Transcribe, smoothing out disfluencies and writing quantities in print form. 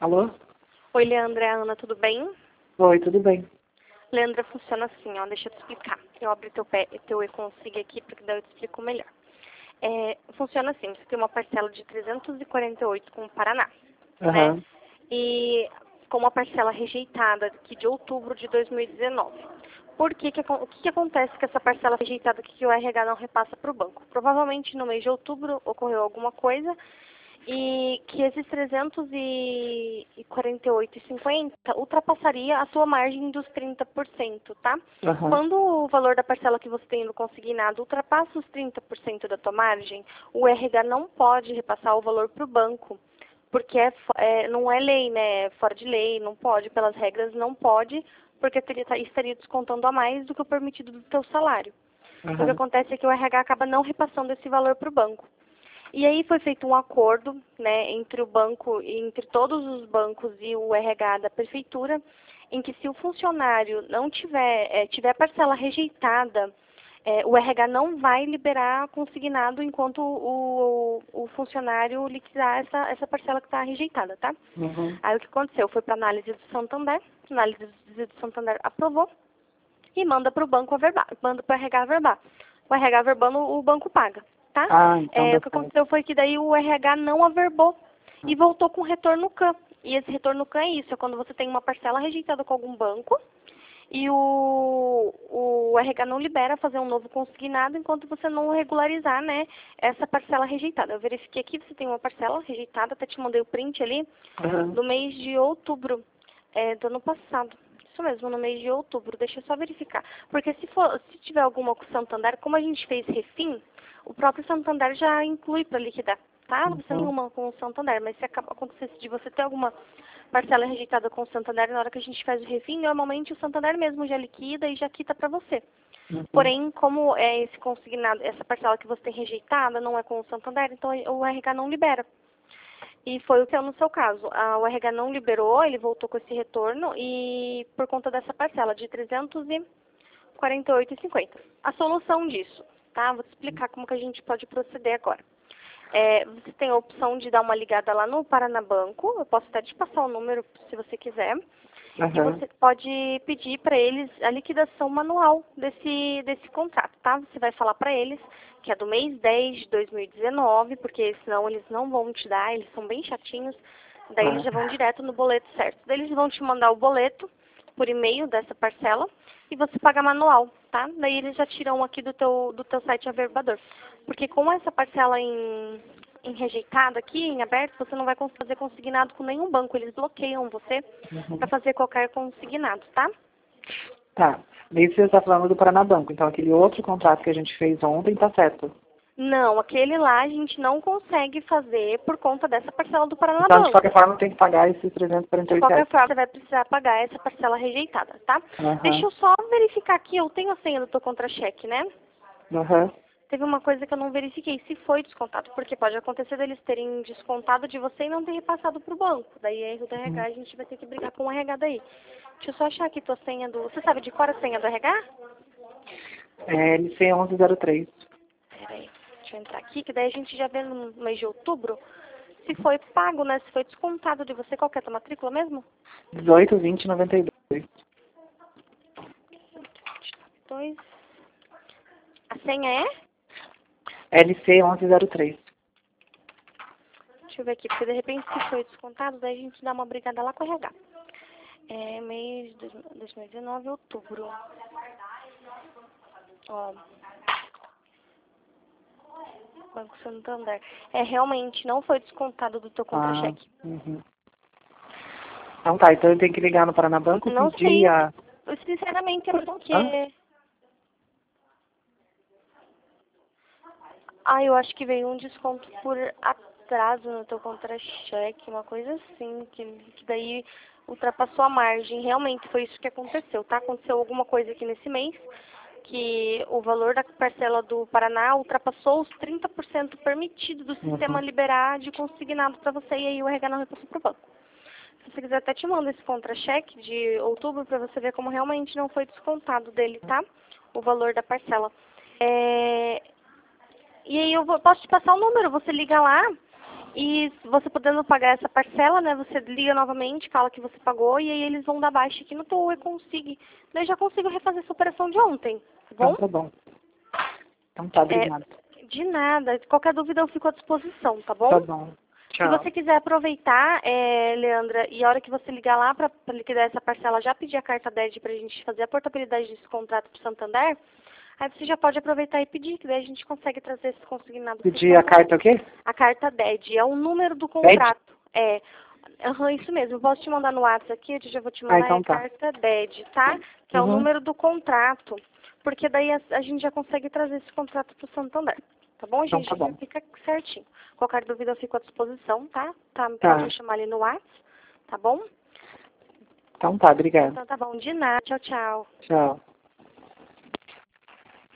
Alô? Oi, Leandra, é a Ana, tudo bem? Oi, tudo bem? Leandra, funciona assim, ó, deixa eu te explicar. Eu abro teu e-consig aqui, porque daí eu te explico melhor. Funciona assim, você tem uma parcela de 348 com o Paraná, né? Aham. E com uma parcela rejeitada aqui de outubro de 2019. O que acontece com essa parcela rejeitada que o RH não repassa para o banco? Provavelmente no mês de outubro ocorreu alguma coisa e que esses 348,50 ultrapassaria a sua margem dos 30%, tá? Aham. Quando o valor da parcela que você tem no consignado ultrapassa os 30% da tua margem, o RH não pode repassar o valor para o banco, porque não é lei, né? É fora de lei, não pode, pelas regras não pode, porque estaria descontando a mais do que o permitido do teu salário. Então, o que Aham. acontece é que o RH acaba não repassando esse valor para o banco. E aí foi feito um acordo, né, entre o banco, entre todos os bancos e o RH da prefeitura, em que se o funcionário não tiver a parcela rejeitada, o RH não vai liberar consignado enquanto o funcionário liquidar essa parcela que está rejeitada, tá? Uhum. Aí o que aconteceu? Foi para análise do Santander, a análise do Santander aprovou e manda para o banco averbar, manda para o RH averbar. O RH averbando, o banco paga, tá? Ah, então deu O que certo. aconteceu foi que daí o RH não averbou e voltou com retorno CAN. E esse retorno CAN é isso, é quando você tem uma parcela rejeitada com algum banco e o RH não libera fazer um novo consignado enquanto você não regularizar, né, essa parcela rejeitada. Eu verifiquei aqui, você tem uma parcela rejeitada, até te mandei o print ali, Aham. do mês de outubro do ano passado. Isso mesmo, no mês de outubro. Deixa eu só verificar. Porque se tiver alguma com o Santander, como a gente fez refim, o próprio Santander já inclui para liquidar, tá? Você não tem Uhum. uma com o Santander, mas se acontecer de você ter alguma parcela rejeitada com o Santander, na hora que a gente faz o refim, normalmente o Santander mesmo já liquida e já quita para você. Uhum. Porém, como é esse consignado, essa parcela que você tem rejeitada não é com o Santander, então o RH não libera. E foi o que é no seu caso. O RH não liberou, ele voltou com esse retorno e por conta dessa parcela de 348,50. A solução disso, tá? Vou te explicar como que a gente pode proceder agora. Você tem a opção de dar uma ligada lá no Paranabanco, eu posso até te passar o número se você quiser. E Aham. você pode pedir para eles a liquidação manual desse contrato, tá? Você vai falar para eles que é do mês 10 de 2019, porque senão eles não vão te dar, eles são bem chatinhos, daí eles já vão Tá. direto no boleto certo. Daí eles vão te mandar o boleto por e-mail dessa parcela e você paga manual, tá? Daí eles já tiram aqui do teu site averbador. Porque com essa parcela em rejeitado aqui, em aberto, você não vai fazer consignado com nenhum banco. Eles bloqueiam você para Uhum. fazer qualquer consignado, tá? Tá. Isso você está falando do Paranabanco. Então, aquele outro contrato que a gente fez ontem tá certo. Não, aquele lá a gente não consegue fazer por conta dessa parcela do Então, de qualquer Paranabanco. forma, tem que pagar esses De 348 qualquer reais. forma, você vai precisar pagar essa parcela rejeitada, tá? Deixa Aham. eu só verificar aqui, eu tenho a senha do teu contra-cheque, né? Aham. Teve uma coisa que eu não verifiquei, se foi descontado, porque pode acontecer deles terem descontado de você e não ter repassado para o banco. Daí é erro do RH, Uhum. a gente vai ter que brigar com o RH daí. Deixa eu só achar aqui tua senha do... Você sabe de qual é a senha do RH? É LC 1103. Peraí, deixa eu entrar aqui, que daí a gente já vê no mês de outubro se foi pago, né? Se foi descontado de você. Qual que é a tua matrícula mesmo? 182092. 2. A senha é? LC 1103. Deixa eu ver aqui, porque de repente se foi descontado, daí a gente dá uma brigada lá com o RH. Mês de 2019, outubro. Ó, Banco Santander. Realmente, não foi descontado do teu Ah. contra-cheque. Uhum. Então tá, então eu tenho que ligar no Paranabanco, Não pedir sei, a... sinceramente, é Hã? porque... Eu acho que veio um desconto por atraso no teu contra-cheque, uma coisa assim, que daí ultrapassou a margem. Realmente foi isso que aconteceu, tá? Aconteceu alguma coisa aqui nesse mês, que o valor da parcela do Paraná ultrapassou os 30% permitido do sistema Uhum. liberar de consignado para você e aí o RH não repassou para o banco. Se você quiser, até te mando esse contra-cheque de outubro para você ver como realmente não foi descontado dele, tá? O valor da parcela. E aí posso te passar o número, você liga lá E você podendo pagar essa parcela, né, você liga novamente, fala que você pagou e aí eles vão dar baixa aqui no teu e-consigo. Daí eu já consigo refazer essa operação de ontem, tá bom? Então tá bom. Então tá, obrigada. De nada. Qualquer dúvida eu fico à disposição, tá bom? Tá bom. Se Tchau. você quiser aproveitar, Leandra, e a hora que você ligar lá para liquidar essa parcela, já pedir a carta DED para a gente fazer a portabilidade desse contrato para o Santander, aí você já pode aproveitar e pedir, que daí a gente consegue trazer esse consignado. Pedir a carta o quê? A carta DED, é o número do contrato. Isso mesmo. Eu posso te mandar no WhatsApp aqui, eu já vou te mandar então a tá. carta DED, tá? Que é o número do contrato, porque daí a gente já consegue trazer esse contrato para o Santander. Tá bom, gente? Então tá bom. Já fica certinho. Qualquer dúvida eu fico à disposição, tá? Pode me chamar ali no WhatsApp, tá bom? Então tá, obrigada. Então tá bom, de nada. Tchau, tchau. Tchau.